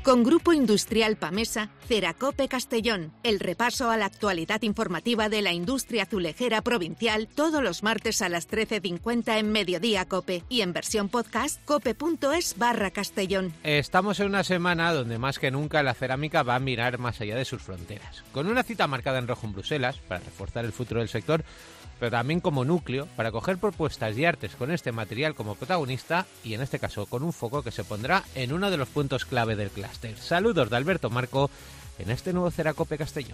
Con Grupo Industrial Pamesa, Ceracope Castellón, el repaso a la actualidad informativa de la industria azulejera provincial todos los martes a las 13:50 en Mediodía Cope y en versión podcast cope.es/Castellón. Estamos en una semana donde más que nunca la cerámica va a mirar más allá de sus fronteras. Con una cita marcada en rojo en Bruselas para reforzar el futuro del sector, pero también como núcleo para coger propuestas y artes con este material como protagonista y en este caso con un foco que se pondrá en uno de los puntos clave del clúster. Saludos de Alberto Marco en este nuevo Ceracope Castellón.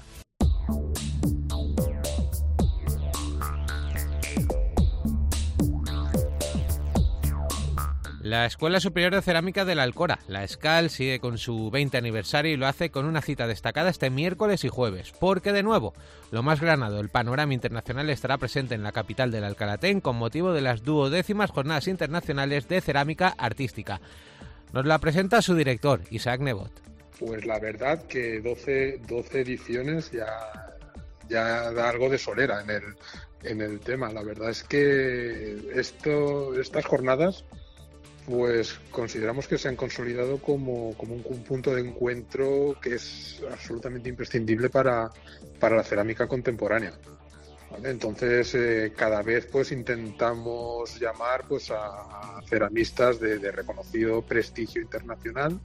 La Escuela Superior de Cerámica de la Alcora, la ESCAL, sigue con su 20 aniversario y lo hace con una cita destacada este miércoles y jueves, porque de nuevo, lo más granado, el panorama internacional, estará presente en la capital del Alcalatén con motivo de las 12ª Jornadas Internacionales de Cerámica Artística. Nos la presenta su director, Isaac Nebot. Pues la verdad que 12 ediciones ya da algo de solera en el tema. La verdad es que estas jornadas pues consideramos que se han consolidado como un punto de encuentro que es absolutamente imprescindible para la cerámica contemporánea. ¿Vale? Entonces, cada vez pues intentamos llamar pues a ceramistas de reconocido prestigio internacional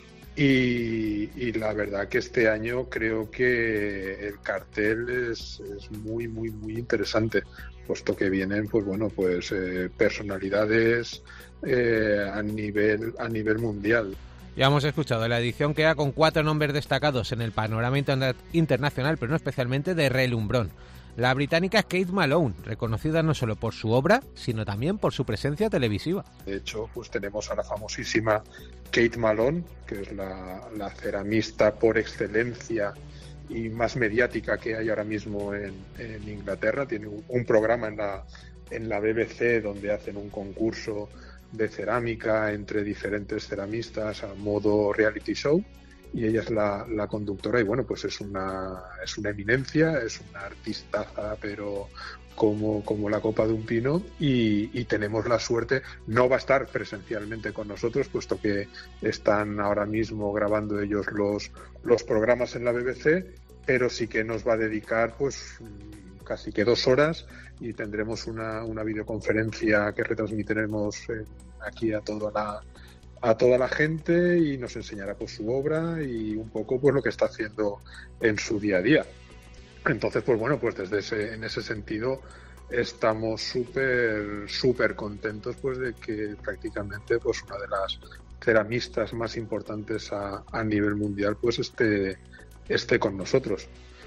y la verdad que este año creo que el cartel es muy interesante, puesto que vienen pues personalidades a nivel mundial. Ya hemos escuchado la edición queda con 4 nombres destacados en el panorama internacional, pero no especialmente de relumbrón. La británica Kate Malone, reconocida no solo por su obra, sino también por su presencia televisiva. De hecho, pues tenemos a la famosísima Kate Malone, que es la ceramista por excelencia y más mediática que hay ahora mismo en Inglaterra. Tiene un programa en la BBC donde hacen un concurso de cerámica entre diferentes ceramistas a modo reality show, y ella es la conductora y bueno, pues es una eminencia, es una artistaza, pero como la copa de un pino, y tenemos la suerte, no va a estar presencialmente con nosotros, puesto que están ahora mismo grabando ellos los programas en la BBC, pero sí que nos va a dedicar pues casi que 2 horas y tendremos una videoconferencia que retransmitiremos aquí a toda la gente y nos enseñará pues su obra y un poco pues lo que está haciendo en su día a día. Entonces pues bueno, pues en ese sentido estamos súper contentos pues de que prácticamente pues una de las ceramistas más importantes a nivel mundial pues esté con nosotros.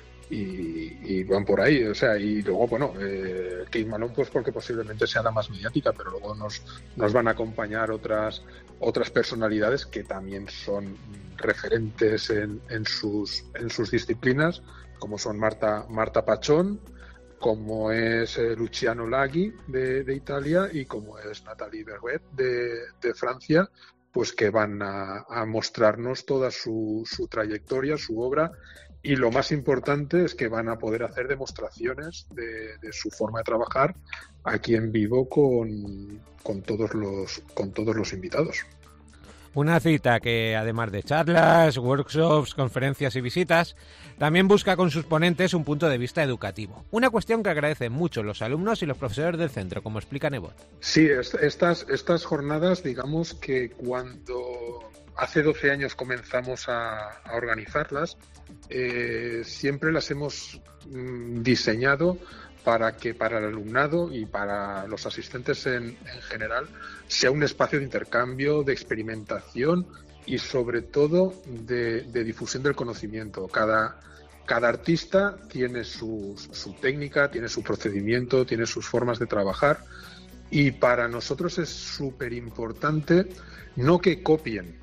Y van por ahí, o sea, y luego, bueno, Kate Malone, pues porque posiblemente sea la más mediática, pero luego nos van a acompañar otras personalidades que también son referentes en sus disciplinas, como son Marta Pachón, como es Luciano Laghi de Italia y como es Nathalie Berruet de Francia, pues que van a mostrarnos toda su trayectoria, su obra. Y lo más importante es que van a poder hacer demostraciones de su forma de trabajar aquí en vivo con todos los invitados. Una cita que, además de charlas, workshops, conferencias y visitas, también busca con sus ponentes un punto de vista educativo. Una cuestión que agradecen mucho los alumnos y los profesores del centro, como explica Nebot. Sí, estas jornadas, digamos que cuando hace 12 años comenzamos a organizarlas, siempre las hemos diseñado para que para el alumnado y para los asistentes en general sea un espacio de intercambio, de experimentación y sobre todo de difusión del conocimiento. Cada artista tiene su técnica, tiene su procedimiento, tiene sus formas de trabajar, y para nosotros es súper importante no que copien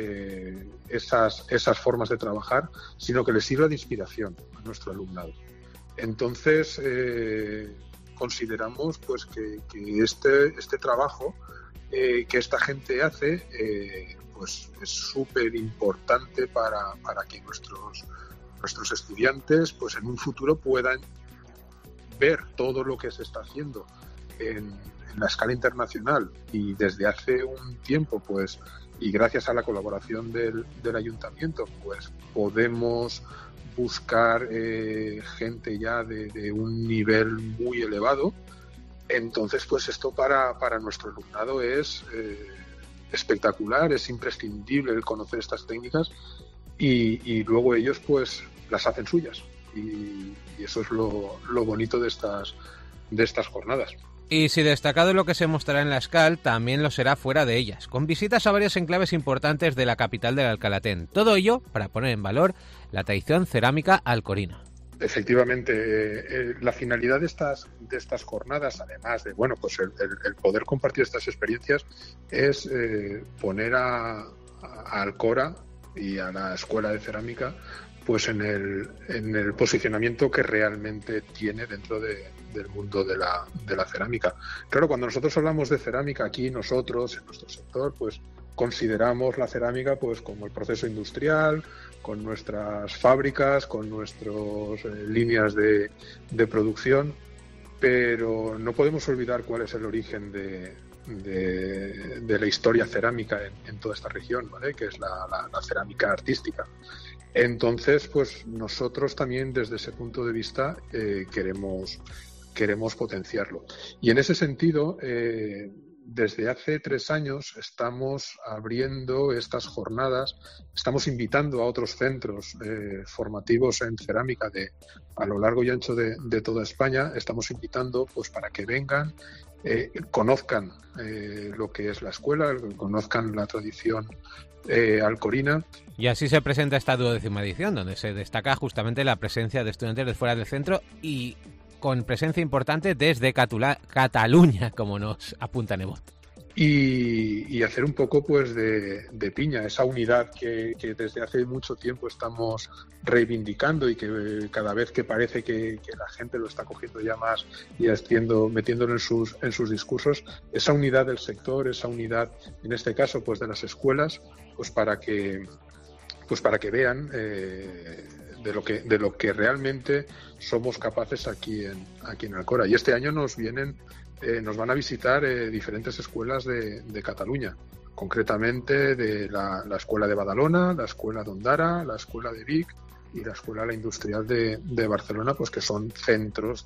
esas formas de trabajar, sino que les sirva de inspiración a nuestro alumnado. Entonces consideramos pues que este trabajo que esta gente hace pues es súper importante para que nuestros estudiantes pues en un futuro puedan ver todo lo que se está haciendo en la escala internacional y desde hace un tiempo pues y gracias a la colaboración del ayuntamiento pues podemos buscar gente ya de un nivel muy elevado. Entonces pues esto para nuestro alumnado es espectacular, es imprescindible el conocer estas técnicas y luego ellos pues las hacen suyas y eso es lo bonito de estas jornadas. Y si destacado lo que se mostrará en la SCAL, también lo será fuera de ellas, con visitas a varios enclaves importantes de la capital del Alcalatén. Todo ello para poner en valor la tradición cerámica alcorina. Efectivamente, la finalidad de estas jornadas, además de pues el poder compartir estas experiencias, es poner a Alcora y a la Escuela de Cerámica pues en el posicionamiento que realmente tiene dentro del mundo de la cerámica. Claro, cuando nosotros hablamos de cerámica aquí, nosotros en nuestro sector pues consideramos la cerámica pues como el proceso industrial, con nuestras fábricas, con nuestras líneas de producción, pero no podemos olvidar cuál es el origen de la historia cerámica en toda esta región, ¿vale? Que es la cerámica artística. Entonces, pues nosotros también desde ese punto de vista queremos potenciarlo. Y en ese sentido, desde hace 3 años estamos abriendo estas jornadas, estamos invitando a otros centros formativos en cerámica a lo largo y ancho de toda España, estamos invitando pues para que vengan, conozcan lo que es la escuela, conozcan la tradición alcorina. Y así se presenta esta 12ª edición, donde se destaca justamente la presencia de estudiantes de fuera del centro y con presencia importante desde Cataluña, como nos apunta Nebot. Y hacer un poco pues de piña, esa unidad que desde hace mucho tiempo estamos reivindicando y que cada vez que parece que la gente lo está cogiendo ya más y metiéndolo en sus discursos, esa unidad del sector, esa unidad, en este caso pues de las escuelas, pues para que vean de lo que realmente somos capaces aquí en Alcora. Y este año nos van a visitar diferentes escuelas de Cataluña, concretamente de la Escuela de Badalona, la Escuela de Ondara, la Escuela de Vic y la Escuela La Industrial de Barcelona, pues que son centros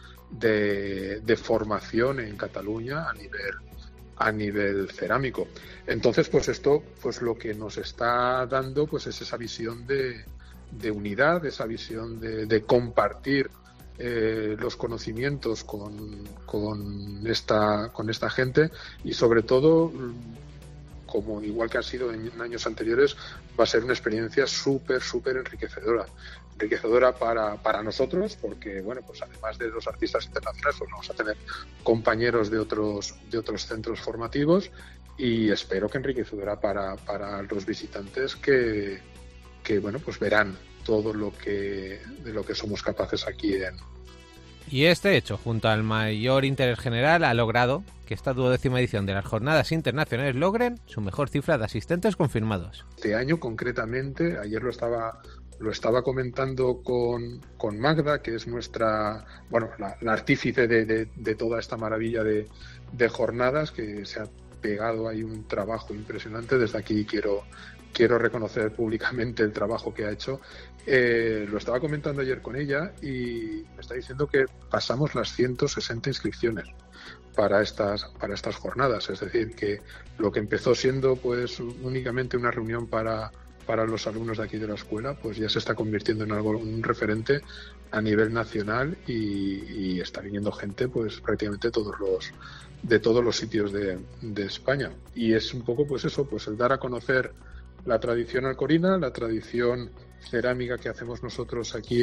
de formación en Cataluña a nivel cerámico. Entonces, pues esto, pues lo que nos está dando, pues es esa visión de unidad, esa visión de compartir los conocimientos con esta gente y sobre todo, como igual que ha sido en años anteriores, va a ser una experiencia súper enriquecedora para nosotros, porque pues además de los artistas internacionales pues vamos a tener compañeros de otros centros formativos y espero que enriquecedora para los visitantes que pues verán todo de lo que somos capaces aquí Y este hecho, junto al mayor interés general, ha logrado que esta 12ª edición de las Jornadas Internacionales logren su mejor cifra de asistentes confirmados. Este año, concretamente, ayer lo estaba comentando con Magda, que es nuestra, la artífice de toda esta maravilla de jornadas, que se ha pegado ahí un trabajo impresionante. Desde aquí quiero reconocer públicamente el trabajo que ha hecho. Lo estaba comentando ayer con ella y me está diciendo que pasamos las 160 inscripciones para estas jornadas. Es decir, que lo que empezó siendo pues únicamente una reunión para los alumnos de aquí de la escuela, pues ya se está convirtiendo en un referente a nivel nacional y está viniendo gente pues prácticamente de todos los sitios de España. Y es un poco pues eso, pues el dar a conocer la tradición alcorina, la tradición cerámica que hacemos nosotros aquí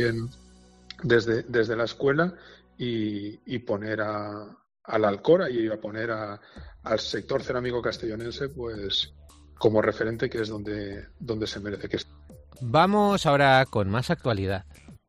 desde la escuela y poner a la Alcora y a poner al sector cerámico castellonense pues como referente, que es donde se merece que esté. Vamos ahora con más actualidad.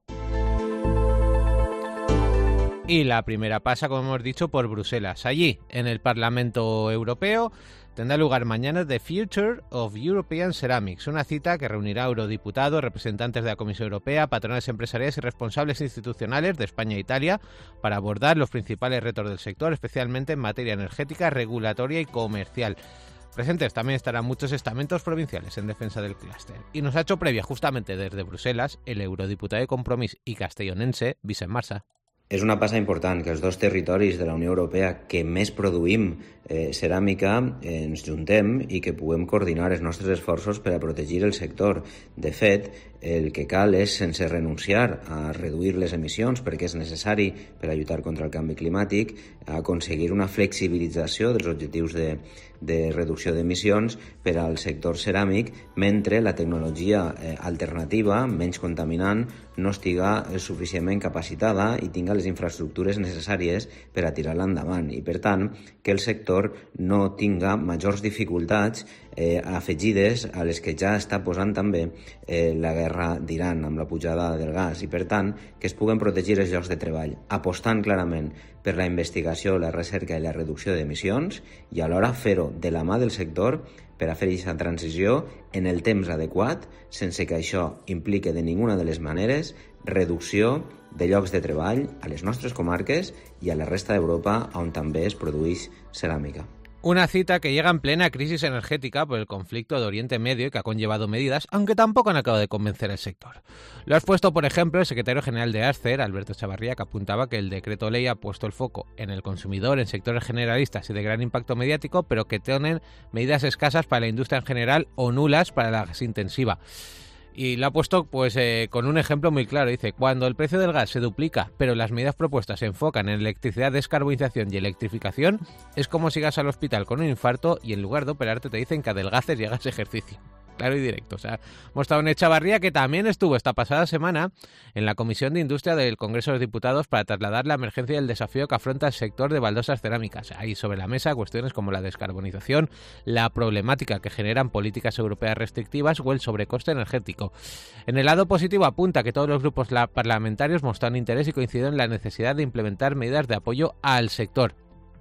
Y la primera pasa, como hemos dicho, por Bruselas. Allí, en el Parlamento Europeo, tendrá lugar mañana The Future of European Ceramics, una cita que reunirá eurodiputados, representantes de la Comisión Europea, patronales empresariales y responsables institucionales de España e Italia para abordar los principales retos del sector, especialmente en materia energética, regulatoria y comercial. Presentes también estarán muchos estamentos provinciales en defensa del clúster. Y nos ha hecho previa justamente desde Bruselas el eurodiputado de Compromís i castellonense, Vicent Marsa. És una passa important que els dos territoris de la Unió Europea que més produïm ceràmica ens juntem i que puguem coordinar els nostres esforços per a protegir el sector. De fet, el que cal és, sense renunciar a reduir les emissions, perquè és necessari per a lluitar contra el canvi climàtic, aconseguir una flexibilització dels objectius de reducció d'emissions per al sector ceràmic, mentre la tecnologia alternativa, menys contaminant, no estiga suficientment capacitada i tinga les infraestructures necessàries per a tirar-la endavant. I, per tant, que el sector no tinga majors dificultats afegides a les que ja està posant també la guerra d'Iran amb la pujada del gas i, per tant, que es puguen protegir els llocs de treball, apostant clarament per la investigació, la recerca i la reducció d'emissions i alhora fer-ho de la mà del sector per a fer aquesta transició en el temps adequat, sense que això implique de ninguna de les maneres reducció de llocs de treball a les nostres comarques i a la resta d'Europa on també es produeix ceràmica. Una cita que llega en plena crisis energética por el conflicto de Oriente Medio y que ha conllevado medidas, aunque tampoco han acabado de convencer al sector. Lo ha expuesto, por ejemplo, el secretario general de ACER, Alberto Chavarría, que apuntaba que el decreto ley ha puesto el foco en el consumidor, en sectores generalistas y de gran impacto mediático, pero que tienen medidas escasas para la industria en general o nulas para la gas intensiva. Y lo ha puesto con un ejemplo muy claro. Dice, cuando el precio del gas se duplica, pero las medidas propuestas se enfocan en electricidad, descarbonización y electrificación, es como si vas al hospital con un infarto y en lugar de operarte te dicen que adelgaces y hagas ejercicio. Claro y directo. O sea, hemos estado en Echavarría, que también estuvo esta pasada semana en la Comisión de Industria del Congreso de los Diputados para trasladar la emergencia y el desafío que afronta el sector de baldosas cerámicas. Hay sobre la mesa cuestiones como la descarbonización, la problemática que generan políticas europeas restrictivas o el sobrecoste energético. En el lado positivo apunta que todos los grupos parlamentarios mostraron interés y coinciden en la necesidad de implementar medidas de apoyo al sector.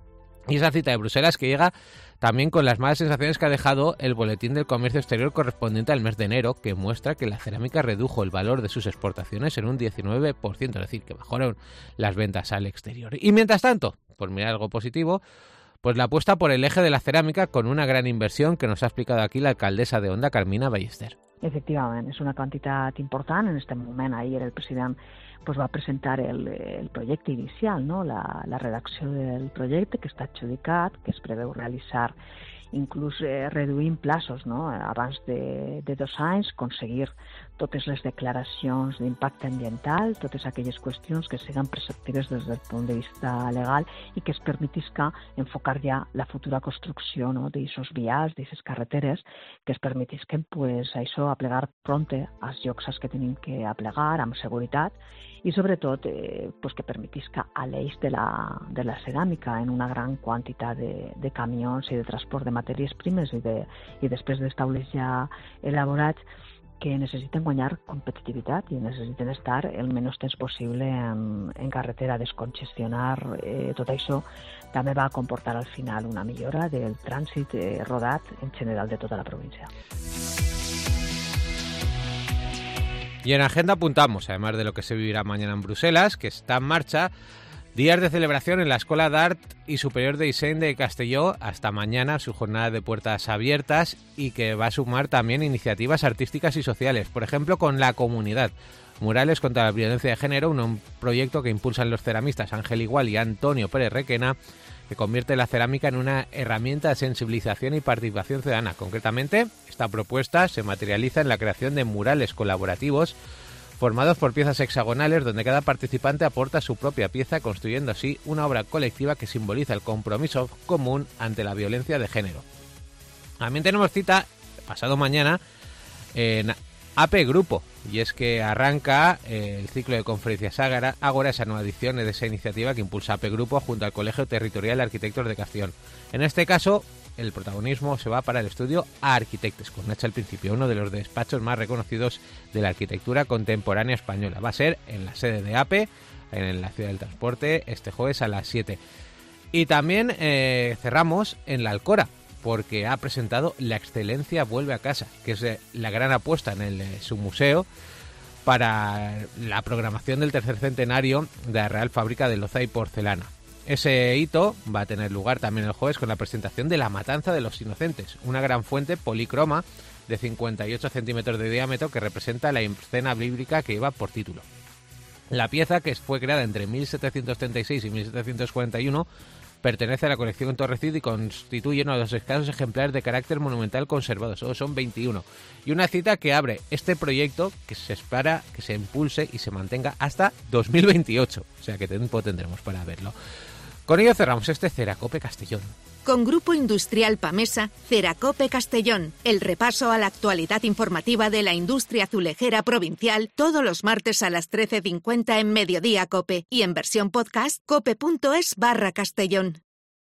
Y esa cita de Bruselas que llega también con las malas sensaciones que ha dejado el Boletín del Comercio Exterior correspondiente al mes de enero, que muestra que la cerámica redujo el valor de sus exportaciones en un 19%, es decir, que bajaron las ventas al exterior. Y mientras tanto, por mirar algo positivo, pues la apuesta por el eje de la cerámica con una gran inversión que nos ha explicado aquí la alcaldesa de Onda, Carmina Ballester. Efectivament, és una quantitat important. En aquest moment, ahir el president va presentar el projecte inicial, no? la redacció del projecte que està adjudicat, que es preveu realitzar inclús reduint plaços, no? Abans de 2 anys, aconseguir totes les declaracions d'impacte ambiental, totes aquelles qüestions que siguin preceptives des del punt de vista legal i que es permetisca enfocar ja la futura construcció, no? d'aixos vials, d'aixes carreteres, que es permetisquen això aplegar pronte als llocs als que tenim que aplegar amb seguretat i sobretot que permetisca a l'eix de la ceràmica en una gran quantitat de camions i de transport de matèries primes i després dels taules ja elaborats que necessiten guanyar competitivitat i necessiten estar el menys temps possible en carretera, descongestionar. Tot això també va comportar al final una millora del trànsit rodat en general de tota la província. Y en agenda apuntamos, además de lo que se vivirá mañana en Bruselas, que está en marcha días de celebración en la Escuela d'Art y Superior de Diseño de Castelló hasta mañana, su jornada de puertas abiertas y que va a sumar también iniciativas artísticas y sociales, por ejemplo con la comunidad. Murales contra la violencia de género, un proyecto que impulsan los ceramistas Ángel Igual y Antonio Pérez Requena, que convierte la cerámica en una herramienta de sensibilización y participación ciudadana. Concretamente, esta propuesta se materializa en la creación de murales colaborativos formados por piezas hexagonales donde cada participante aporta su propia pieza, construyendo así una obra colectiva que simboliza el compromiso común ante la violencia de género. También tenemos cita pasado mañana en AP Grupo, y es que arranca el ciclo de conferencias Ágora, esa nueva edición de esa iniciativa que impulsa AP Grupo junto al Colegio Territorial de Arquitectos de Castellón. En este caso, el protagonismo se va para el estudio Arquitectes, con Nacha al principio, uno de los despachos más reconocidos de la arquitectura contemporánea española. Va a ser en la sede de APE, en la Ciudad del Transporte, este jueves a las 7. Y también cerramos en la Alcora, porque ha presentado La Excelencia Vuelve a Casa, que es la gran apuesta en su museo para la programación del tercer centenario de la Real Fábrica de Loza y Porcelana. Ese hito va a tener lugar también el jueves con la presentación de La Matanza de los Inocentes, una gran fuente polícroma de 58 centímetros de diámetro que representa la escena bíblica que lleva por título. La pieza, que fue creada entre 1736 y 1741, pertenece a la colección Torrecid y constituye uno de los escasos ejemplares de carácter monumental conservados, solo son 21. Y una cita que abre este proyecto que se espera que se impulse y se mantenga hasta 2028, o sea que tiempo tendremos para verlo. Con ello cerramos este Ceracope Castellón. Con Grupo Industrial Pamesa, Ceracope Castellón, el repaso a la actualidad informativa de la industria azulejera provincial todos los martes a las 13:50 en Mediodía Cope y en versión podcast cope.es/Castellón.